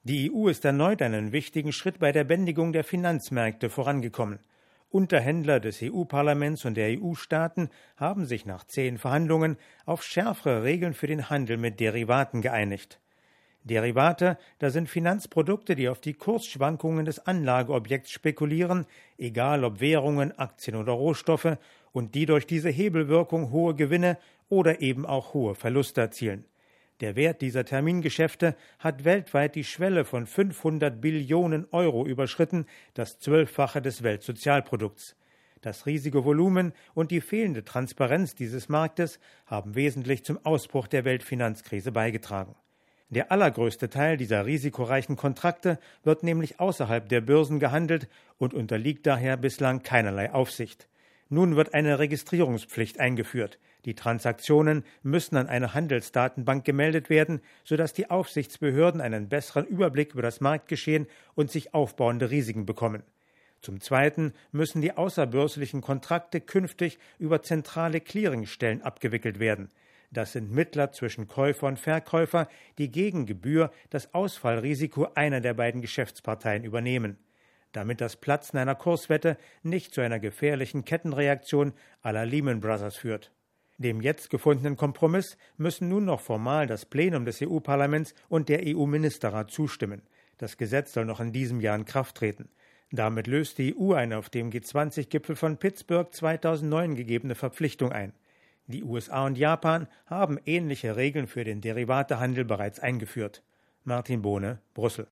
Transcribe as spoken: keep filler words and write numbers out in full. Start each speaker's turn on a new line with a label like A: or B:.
A: Die E U ist erneut einen wichtigen Schritt bei der Bändigung der Finanzmärkte vorangekommen. Unterhändler des E U-Parlaments und der E U-Staaten haben sich nach zehn Verhandlungen auf schärfere Regeln für den Handel mit Derivaten geeinigt. Derivate, das sind Finanzprodukte, die auf die Kursschwankungen des Anlageobjekts spekulieren, egal ob Währungen, Aktien oder Rohstoffe, und die durch diese Hebelwirkung hohe Gewinne oder eben auch hohe Verluste erzielen. Der Wert dieser Termingeschäfte hat weltweit die Schwelle von fünfhundert Billionen Euro überschritten, das Zwölffache des Weltsozialprodukts. Das riesige Volumen und die fehlende Transparenz dieses Marktes haben wesentlich zum Ausbruch der Weltfinanzkrise beigetragen. Der allergrößte Teil dieser risikoreichen Kontrakte wird nämlich außerhalb der Börsen gehandelt und unterliegt daher bislang keinerlei Aufsicht. Nun wird eine Registrierungspflicht eingeführt. Die Transaktionen müssen an eine Handelsdatenbank gemeldet werden, sodass die Aufsichtsbehörden einen besseren Überblick über das Marktgeschehen und sich aufbauende Risiken bekommen. Zum Zweiten müssen die außerbörslichen Kontrakte künftig über zentrale Clearingstellen abgewickelt werden. Das sind Mittler zwischen Käufer und Verkäufer, die gegen Gebühr das Ausfallrisiko einer der beiden Geschäftsparteien übernehmen, damit das Platzen einer Kurswette nicht zu einer gefährlichen Kettenreaktion à la Lehman Brothers führt. Dem jetzt gefundenen Kompromiss müssen nun noch formal das Plenum des E U-Parlaments und der E U-Ministerrat zustimmen. Das Gesetz soll noch in diesem Jahr in Kraft treten. Damit löst die E U eine auf dem G zwanzig Gipfel von Pittsburgh zweitausendneun gegebene Verpflichtung ein. Die U S A und Japan haben ähnliche Regeln für den Derivatehandel bereits eingeführt. Martin Bohne, Brüssel.